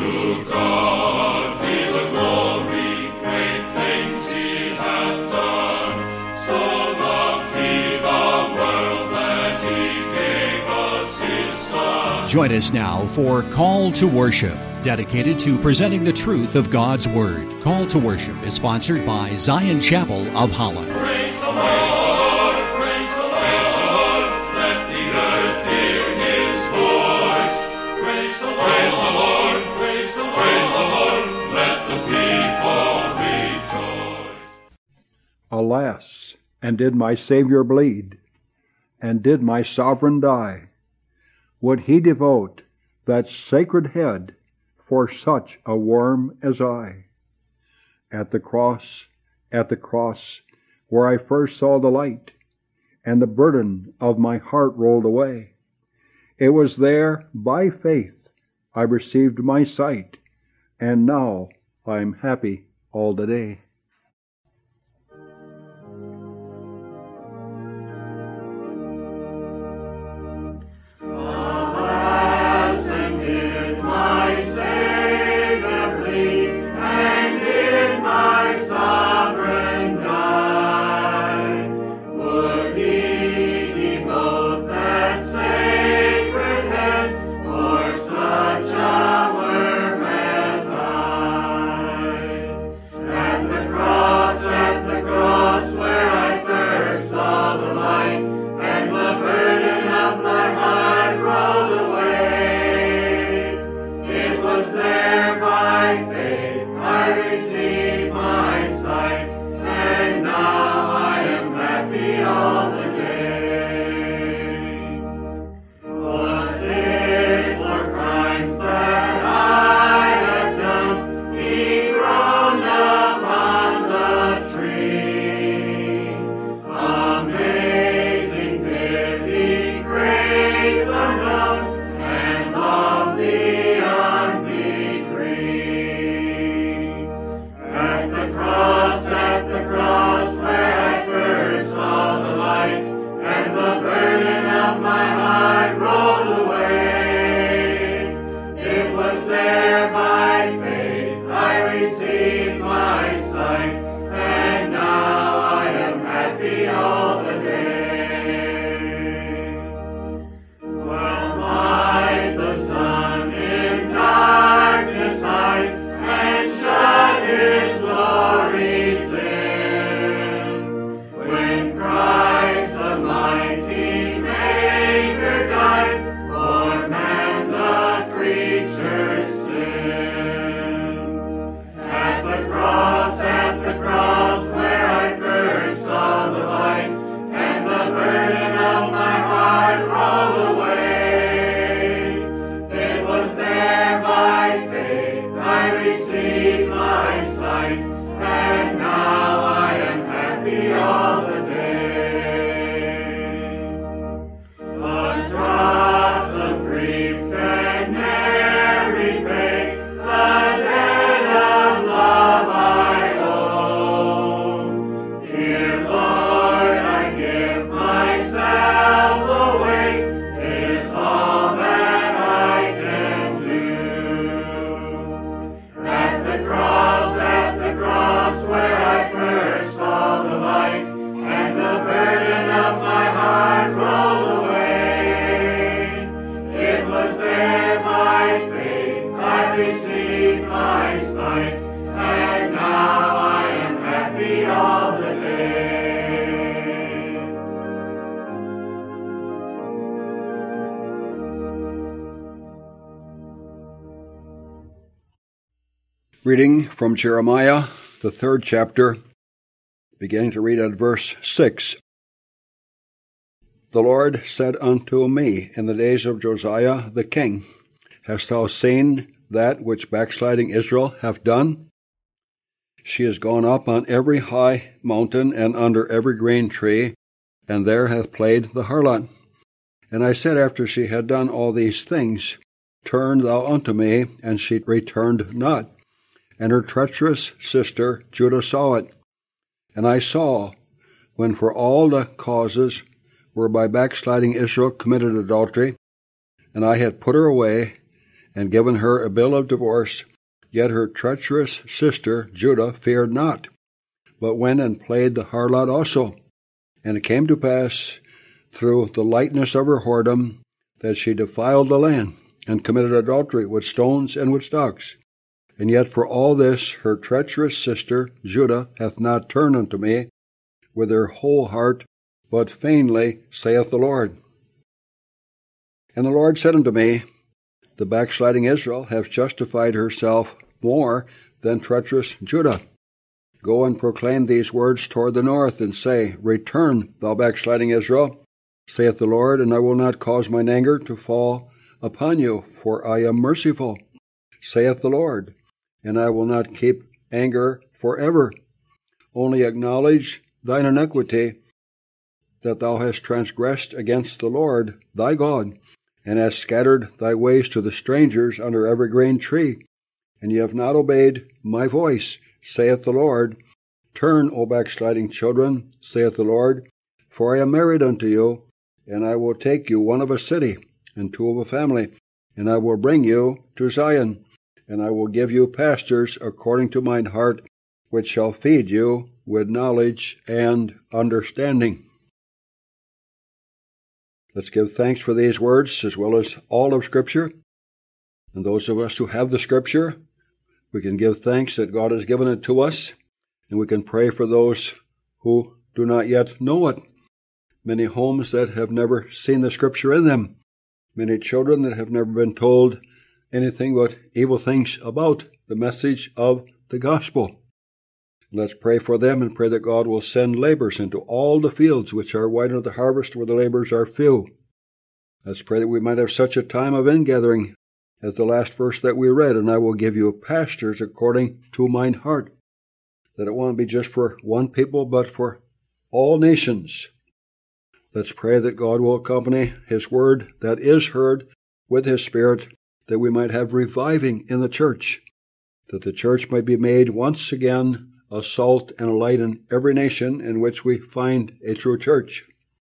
To God be the glory, great things he hath done. So loved he the world that he gave us his Son. Join us now for Call to Worship, dedicated to presenting the truth of God's Word. Call to Worship is sponsored by Zion Chapel of Holland. Praise the Lord, praise the Lord, let the earth hear his voice. Praise the Lord, praise the Lord, let the people rejoice. Alas, and did my Savior bleed? And did my Sovereign die? Would he devote that sacred head for such a worm as I? At the cross, where I first saw the light, and the burden of my heart rolled away, it was there, by faith, I received my sight, and now I am happy all the day. Reading from Jeremiah, the 3rd chapter, beginning to read at verse 6. The Lord said unto me in the days of Josiah the king, Hast thou seen that which backsliding Israel hath done? She is gone up on every high mountain and under every green tree, and there hath played the harlot. And I said after she had done all these things, Turn thou unto me, and she returned not. And her treacherous sister Judah saw it. And I saw, when for all the causes whereby backsliding Israel committed adultery, and I had put her away, and given her a bill of divorce. Yet her treacherous sister Judah feared not, but went and played the harlot also. And it came to pass, through the lightness of her whoredom, that she defiled the land, and committed adultery with stones and with stocks. And yet for all this her treacherous sister Judah hath not turned unto me with her whole heart, but feignedly, saith the Lord. And the Lord said unto me, the backsliding Israel hath justified herself more than treacherous Judah. Go and proclaim these words toward the north, and say, Return, thou backsliding Israel, saith the Lord, and I will not cause mine anger to fall upon you, for I am merciful, saith the Lord, and I will not keep anger forever. Only acknowledge thine iniquity, that thou hast transgressed against the Lord thy God, and hast scattered thy ways to the strangers under every green tree, and ye have not obeyed my voice, saith the Lord. Turn, O backsliding children, saith the Lord, for I am married unto you, and I will take you one of a city, and two of a family, and I will bring you to Zion, and I will give you pastors according to mine heart, which shall feed you with knowledge and understanding. Let's give thanks for these words, as well as all of Scripture. And those of us who have the Scripture, we can give thanks that God has given it to us, and we can pray for those who do not yet know it. Many homes that have never seen the Scripture in them. Many children that have never been told anything but evil things about the message of the gospel. Let's pray for them and pray that God will send laborers into all the fields which are wide unto the harvest, where the laborers are few. Let's pray that we might have such a time of ingathering as the last verse that we read, and I will give you pastors according to mine heart. That it won't be just for one people, but for all nations. Let's pray that God will accompany His word that is heard with His Spirit, that we might have reviving in the church, that the church might be made once again a salt and a light in every nation in which we find a true church.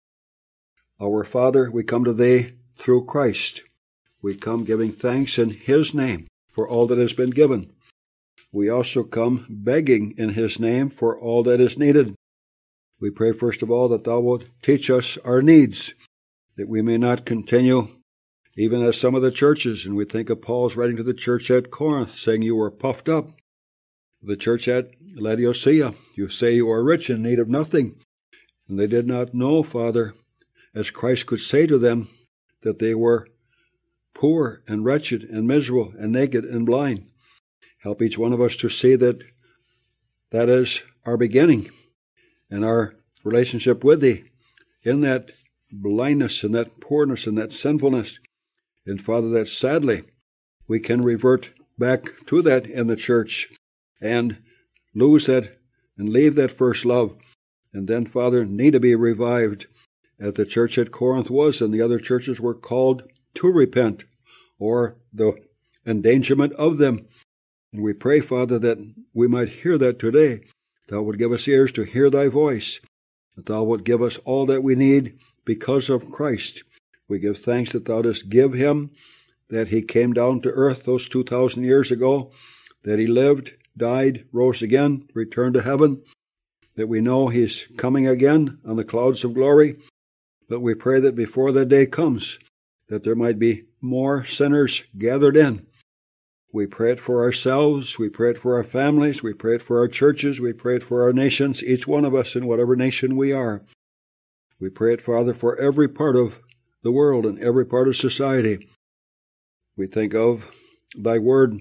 Our Father, we come to Thee through Christ. We come giving thanks in His name for all that has been given. We also come begging in His name for all that is needed. We pray first of all that Thou wilt teach us our needs, that we may not continue even as some of the churches, and we think of Paul's writing to the church at Corinth, saying you were puffed up. The church at Laodicea, you say you are rich and in need of nothing. And they did not know, Father, as Christ could say to them, that they were poor and wretched and miserable and naked and blind. Help each one of us to see that that is our beginning and our relationship with Thee, in that blindness and that poorness and that sinfulness. And Father, that sadly we can revert back to that in the church and lose that and leave that first love. And then, Father, need to be revived, as the church at Corinth was, and the other churches were called to repent, or the endangerment of them. And we pray, Father, that we might hear that today. Thou would give us ears to hear Thy voice, that Thou would give us all that we need because of Christ. We give thanks that Thou dost give Him, that He came down to earth those 2,000 years ago, that He lived, died, rose again, returned to heaven, that we know He's coming again on the clouds of glory. But we pray that before that day comes, that there might be more sinners gathered in. We pray it for ourselves, we pray it for our families, we pray it for our churches, we pray it for our nations, each one of us in whatever nation we are. We pray it, Father, for every part of the world and every part of society. We think of Thy word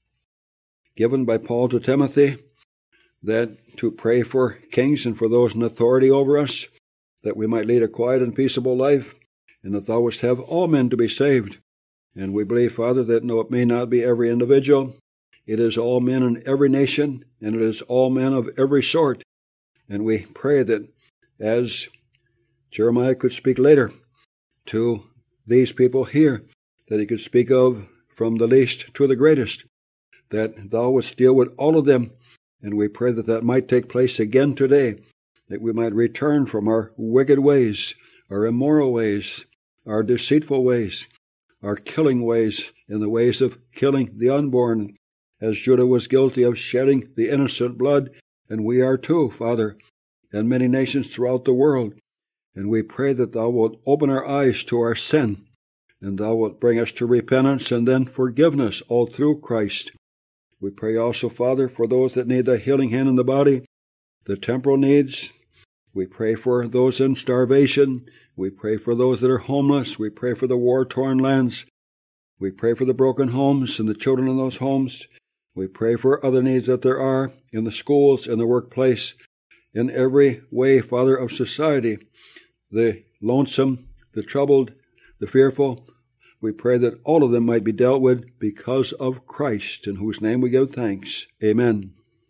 given by Paul to Timothy, that to pray for kings and for those in authority over us, that we might lead a quiet and peaceable life, and that Thou wouldst have all men to be saved. And we believe, Father, that no, it may not be every individual. It is all men in every nation, and it is all men of every sort. And we pray that, as Jeremiah could speak later to these people here, that he could speak of from the least to the greatest, that Thou wouldst deal with all of them. And we pray that that might take place again today, that we might return from our wicked ways, our immoral ways, our deceitful ways, our killing ways, in the ways of killing the unborn, as Judah was guilty of shedding the innocent blood, and we are too, Father, and many nations throughout the world. And we pray that Thou wilt open our eyes to our sin, and Thou wilt bring us to repentance and then forgiveness all through Christ. We pray also, Father, for those that need the healing hand in the body, the temporal needs. We pray for those in starvation. We pray for those that are homeless. We pray for the war-torn lands. We pray for the broken homes and the children in those homes. We pray for other needs that there are in the schools, in the workplace, in every way, Father, of society, the lonesome, the troubled, the fearful. We pray that all of them might be dealt with because of Christ, in whose name we give thanks. Amen.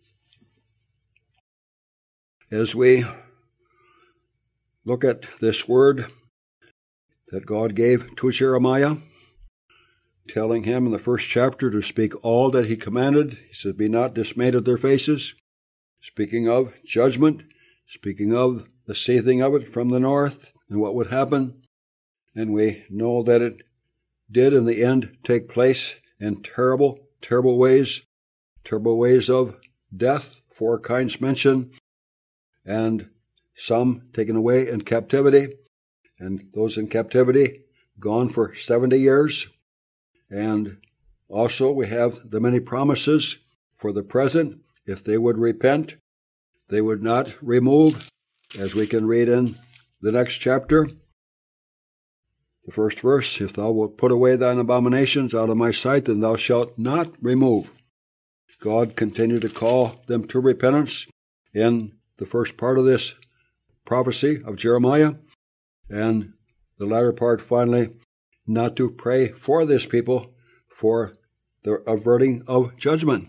As we look at this word that God gave to Jeremiah, telling him in the first chapter to speak all that he commanded, he said, "Be not dismayed at their faces," speaking of judgment, speaking of the seething of it from the north and what would happen. And we know that it did in the end take place in terrible, terrible ways of death, 4 kinds mentioned, and some taken away in captivity, and those in captivity gone for 70 years. And also we have the many promises for the present. If they would repent, they would not remove, as we can read in the next chapter. The first verse, "If thou wilt put away thine abominations out of my sight, then thou shalt not remove." God continued to call them to repentance in the first part of this prophecy of Jeremiah, and the latter part finally not to pray for this people for the averting of judgment.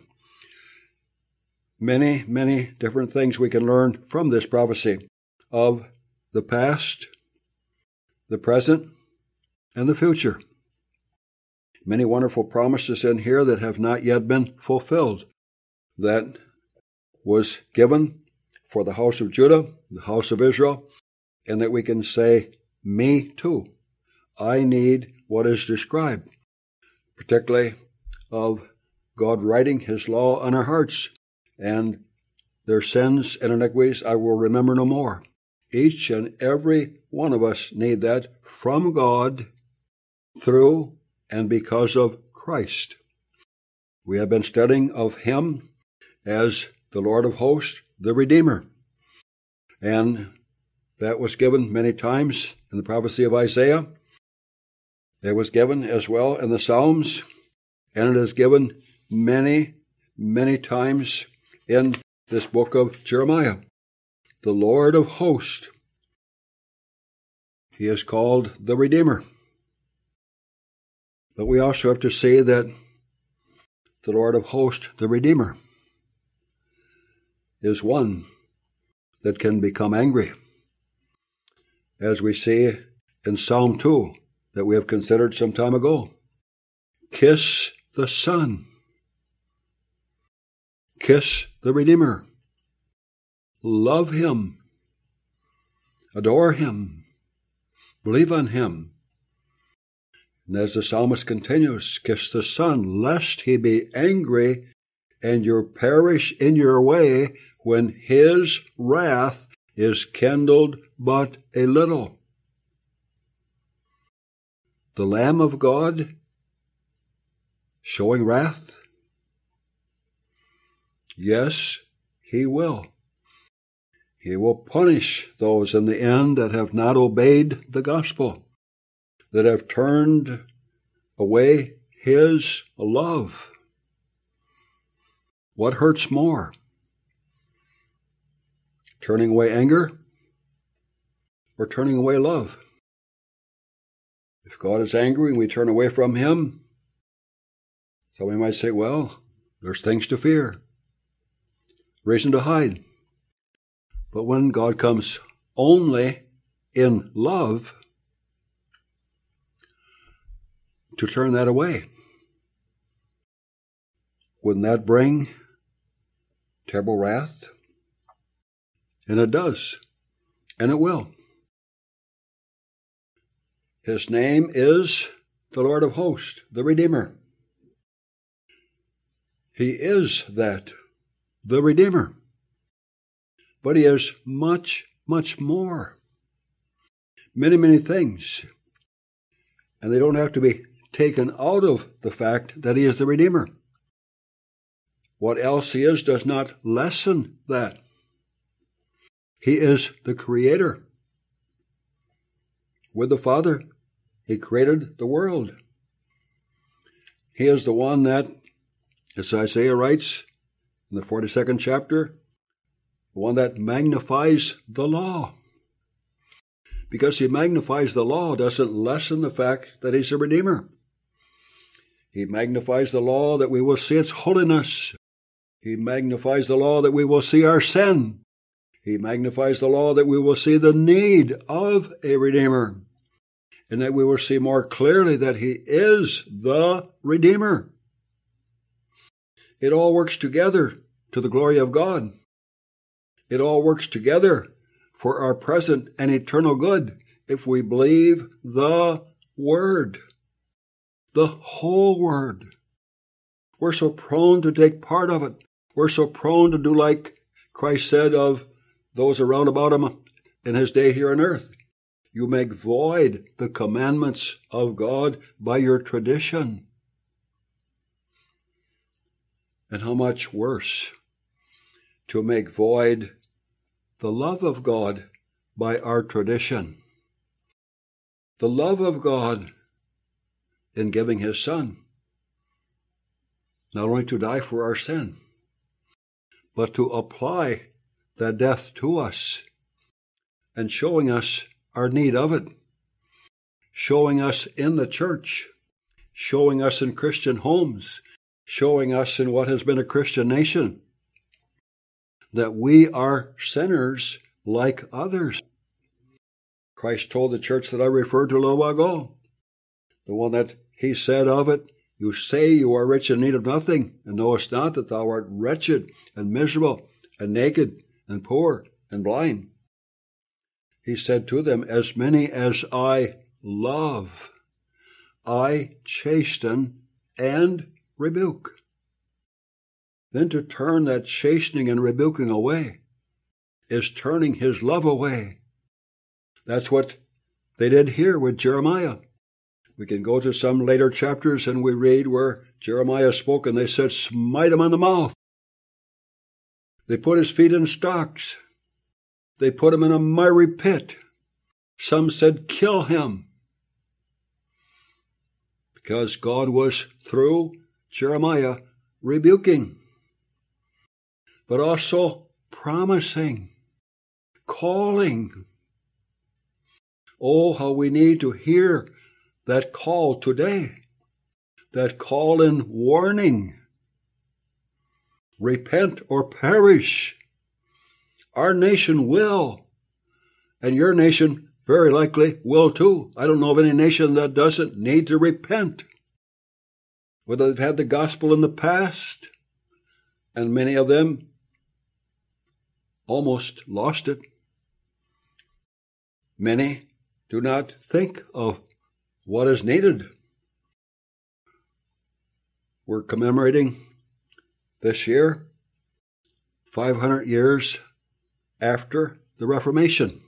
Many, many different things we can learn from this prophecy of the past, the present, and the future. Many wonderful promises in here that have not yet been fulfilled, that was given for the house of Judah, the house of Israel, and that we can say, me too. I need what is described, particularly of God writing His law on our hearts, and their sins and iniquities I will remember no more. Each and every one of us need that from God, through and because of Christ. We have been studying of Him as the Lord of hosts, the Redeemer. And that was given many times in the prophecy of Isaiah. It was given as well in the Psalms, and it is given many, many times in this book of Jeremiah. The Lord of hosts. He is called the Redeemer. But we also have to say that the Lord of hosts, the Redeemer, is one that can become angry, as we see in Psalm 2 that we have considered some time ago. Kiss the Son. Kiss the Redeemer. Love Him. Adore Him. Believe on Him. And as the psalmist continues, kiss the Son, lest He be angry and you perish in your way when His wrath is kindled but a little. The Lamb of God showing wrath? Yes, He will. He will punish those in the end that have not obeyed the gospel, that have turned away His love. What hurts more? Turning away anger or turning away love? If God is angry and we turn away from Him, somebody might say, well, there's things to fear, reason to hide. But when God comes only in love, to turn that away, wouldn't that bring terrible wrath? And it does, and it will. His name is the Lord of hosts, the Redeemer. He is that, the Redeemer. But he is much, much more. Many, many things. And they don't have to be taken out of the fact that he is the Redeemer. What else he is does not lessen that. He is the Creator. With the Father, he created the world. He is the one that, as Isaiah writes in the 42nd chapter, the one that magnifies the law. Because he magnifies the law doesn't lessen the fact that he's a Redeemer. He magnifies the law that we will see its holiness. He magnifies the law that we will see our sin. He magnifies the law that we will see the need of a Redeemer. And that we will see more clearly that he is the Redeemer. It all works together to the glory of God. It all works together for our present and eternal good if we believe the Word, the whole Word. We're so prone to take part of it. We're so prone to do like Christ said of those around about him in his day here on earth. You make void the commandments of God by your tradition. And how much worse to make void the love of God by our tradition. The love of God in giving his Son, not only to die for our sin, but to apply that death to us and showing us our need of it, showing us in the church, showing us in Christian homes, showing us in what has been a Christian nation, that we are sinners like others. Christ told the church that I referred to a little while ago, the one that he said of it, you say you are rich and need of nothing, and knowest not that thou art wretched and miserable and naked and poor and blind. He said to them, as many as I love, I chasten and rebuke. Then to turn that chastening and rebuking away is turning his love away. That's what they did here with Jeremiah. We can go to some later chapters and we read where Jeremiah spoke and they said, smite him on the mouth. They put his feet in stocks. They put him in a miry pit. Some said, kill him. Because God was, through Jeremiah, rebuking, but also promising, calling. Oh, how we need to hear that call today, that call in warning. Repent or perish. Our nation will, and your nation very likely will too. I don't know of any nation that doesn't need to repent. Whether they've had the gospel in the past, and many of them almost lost it. Many do not think of what is needed. We're commemorating this year 500 years after the Reformation.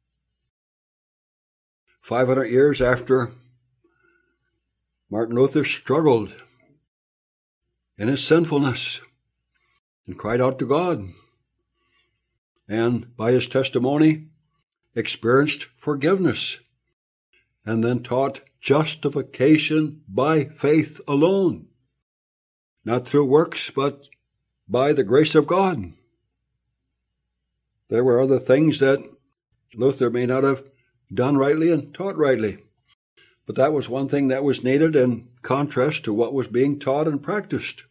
500 years after Martin Luther struggled in his sinfulness and cried out to God, and by his testimony experienced forgiveness, and then taught justification by faith alone, not through works, but by the grace of God. There were other things that Luther may not have done rightly and taught rightly, but that was one thing that was needed in contrast to what was being taught and practiced.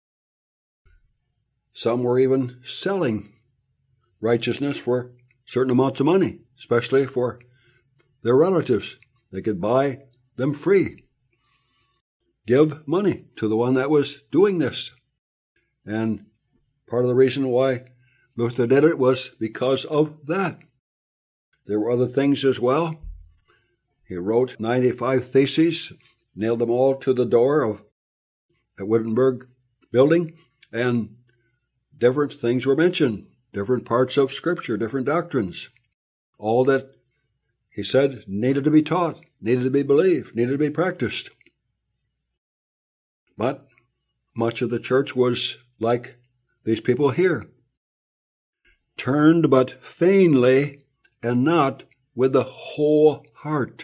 Some were even selling righteousness for certain amounts of money, especially for their relatives. They could buy them free. Give money to the one that was doing this. And part of the reason why Luther did it was because of that. There were other things as well. He wrote 95 theses nailed them all to the door of the Wittenberg building, and different things were mentioned, different parts of Scripture, different doctrines, all that he said needed to be taught, needed to be believed, needed to be practiced. But much of the church was like these people here, turned but vainly and not with the whole heart.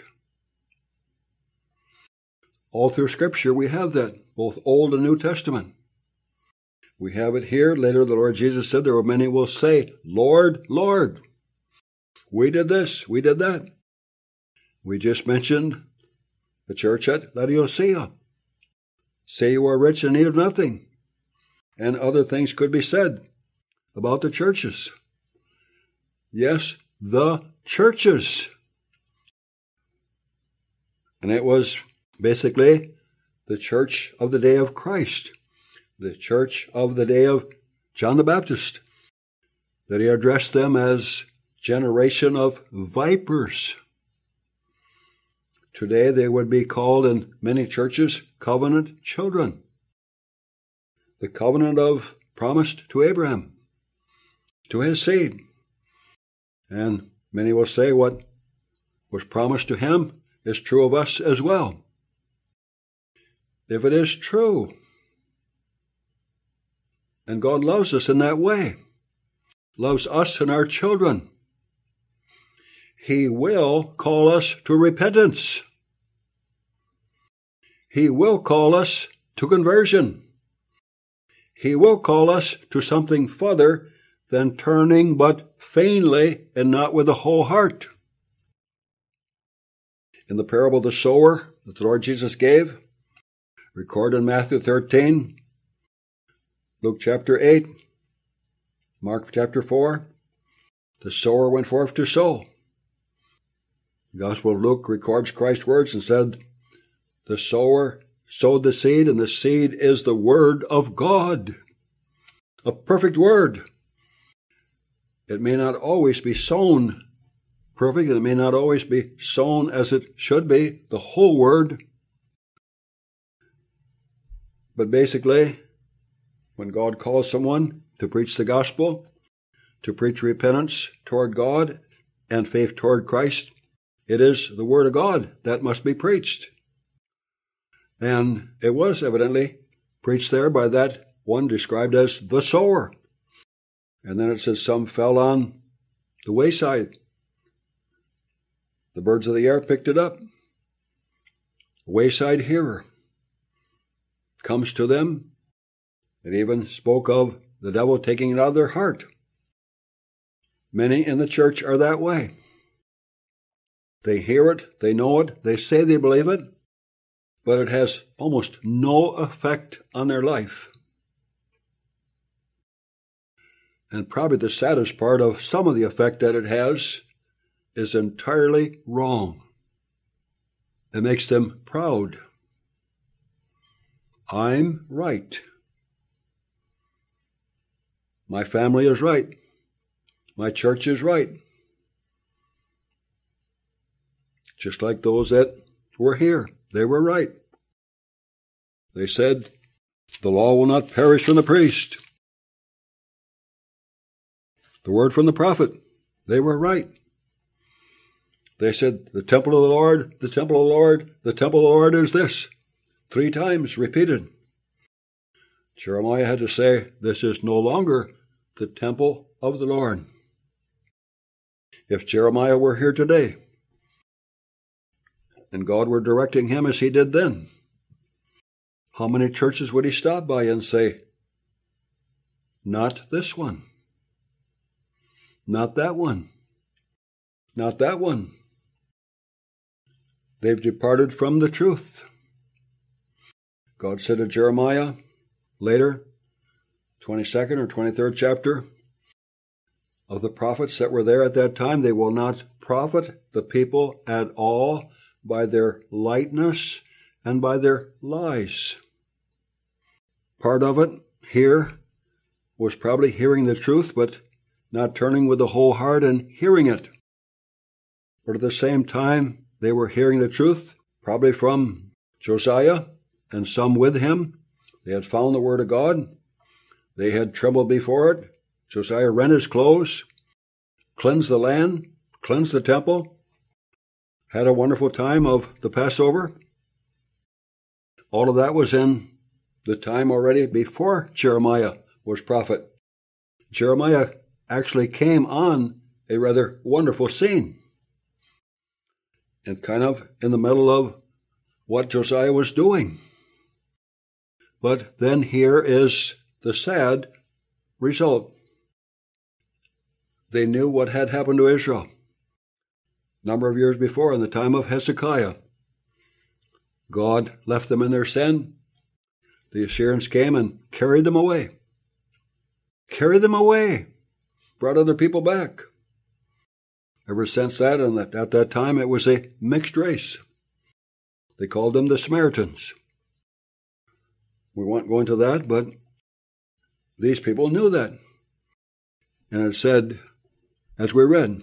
All through Scripture we have that, both Old and New Testament. We have it here. Later the Lord Jesus said there were many who will say, Lord, Lord, we did this, we did that. We just mentioned the church at Laodicea. Say you are rich and need of nothing. And other things could be said about the churches. Yes, the churches. And it was basically the church of the day of Christ, the church of the day of John the Baptist, that he addressed them as generation of vipers. Today they would be called in many churches covenant children. The covenant of promised to Abraham, to his seed. And many will say what was promised to him is true of us as well. If it is true, and God loves us in that way, loves us and our children, he will call us to repentance. He will call us to conversion. He will call us to something further than turning but vainly and not with the whole heart. In the parable of the sower that the Lord Jesus gave, recorded in Matthew 13, Luke chapter 8, Mark chapter 4, the sower went forth to sow. The Gospel of Luke records Christ's words and said, the sower sowed the seed, and the seed is the word of God, a perfect word. It may not always be sown perfect, and it may not always be sown as it should be, the whole word. But basically, when God calls someone to preach the gospel, to preach repentance toward God and faith toward Christ, it is the word of God that must be preached. And it was evidently preached there by that one described as the sower. And then it says some fell on the wayside. The birds of the air picked it up. A wayside hearer comes to them. It even spoke of the devil taking it out of their heart. Many in the church are that way. They hear it, they know it, they say they believe it, but it has almost no effect on their life. And probably the saddest part of some of the effect that it has is entirely wrong. It makes them proud. I'm right. My family is right. My church is right. Just like those that were here. They were right. They said, the law will not perish from the priest. The word from the prophet. They were right. They said, the temple of the Lord, the temple of the Lord, the temple of the Lord is this. 3 times repeated. Jeremiah had to say, this is no longer the temple of the Lord. If Jeremiah were here today, and God were directing him as he did then, how many churches would he stop by and say, not this one, not that one, not that one. They've departed from the truth. God said to Jeremiah later, 22nd or 23rd chapter, of the prophets that were there at that time, they will not profit the people at all by their lightness and by their lies. Part of it here was probably hearing the truth, but not turning with the whole heart and hearing it. But at the same time, they were hearing the truth, probably from Josiah and some with him, they had found the word of God. They had trembled before it. Josiah rent his clothes, cleansed the land, cleansed the temple, had a wonderful time of the Passover. All of that was in the time already before Jeremiah was prophet. Jeremiah actually came on a rather wonderful scene, and kind of in the middle of what Josiah was doing. But then here is the sad result. They knew what had happened to Israel a number of years before in the time of Hezekiah. God left them in their sin. The Assyrians came and carried them away. Carried them away. Brought other people back. Ever since that, and at that time, it was a mixed race. They called them the Samaritans. We won't go into that, but these people knew that. And it said, as we read,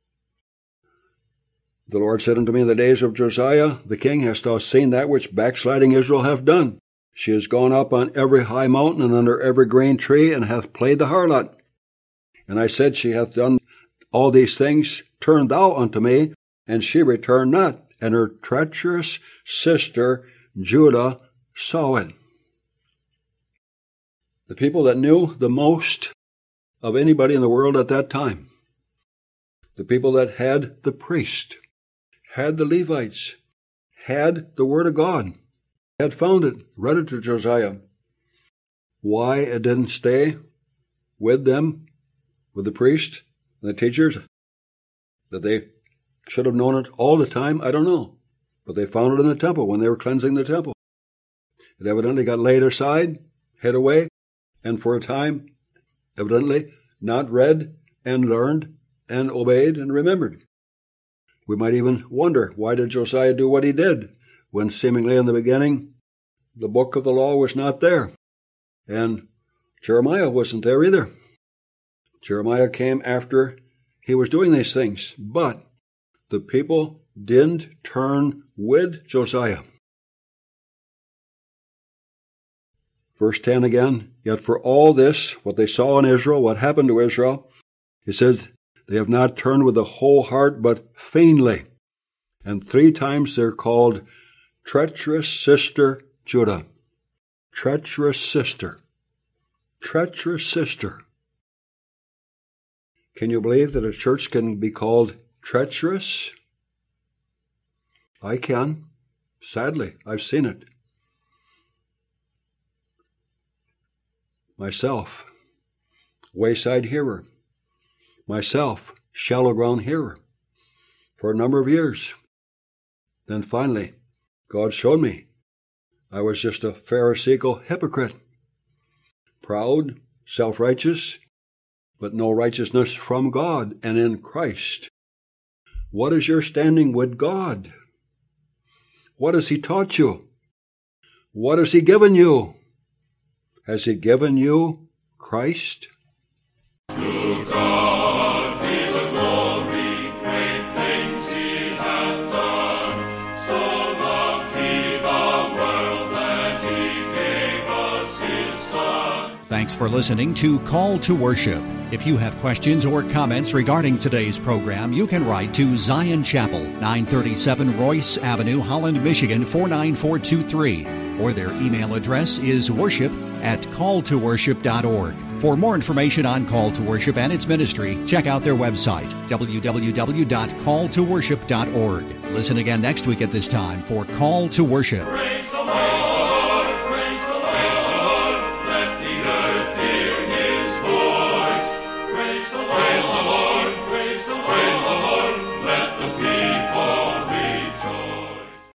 the Lord said unto me in the days of Josiah, the king, hast thou seen that which backsliding Israel hath done? She has gone up on every high mountain and under every green tree, and hath played the harlot. And I said, she hath done all these things, turn thou unto me, and she returned not. And her treacherous sister Judah saw it. The people that knew the most of anybody in the world at that time, the people that had the priest, had the Levites, had the Word of God, had found it, read it to Josiah. Why it didn't stay with them, with the priest and the teachers, that they should have known it all the time, I don't know. But they found it in the temple when they were cleansing the temple. It evidently got laid aside, hid away, and for a time, evidently, not read and learned and obeyed and remembered. We might even wonder, why did Josiah do what he did, when seemingly in the beginning, the book of the law was not there, and Jeremiah wasn't there either. Jeremiah came after he was doing these things, but the people didn't turn with Josiah. Verse 10 again, yet for all this, what they saw in Israel, what happened to Israel, it says, they have not turned with the whole heart, but feignedly. And 3 times they're called treacherous sister Judah. Treacherous sister. Treacherous sister. Can you believe that a church can be called treacherous? I can. Sadly, I've seen it. Myself, wayside hearer. Myself, shallow ground hearer. For a number of years. Then finally, God showed me I was just a Pharisaical hypocrite. Proud, self-righteous, but no righteousness from God and in Christ. What is your standing with God? What has He taught you? What has He given you? Has He given you Christ? To God be the glory, great things He hath done. So loved He the world that He gave us His Son. Thanks for listening to Call to Worship. If you have questions or comments regarding today's program, you can write to Zion Chapel, 937 Royce Avenue, Holland, Michigan, 49423. Or their email address is worship@calltoworship.org. For more information on Call to Worship and its ministry, check out their website, www.calltoworship.org. Listen again next week at this time for Call to Worship. Praise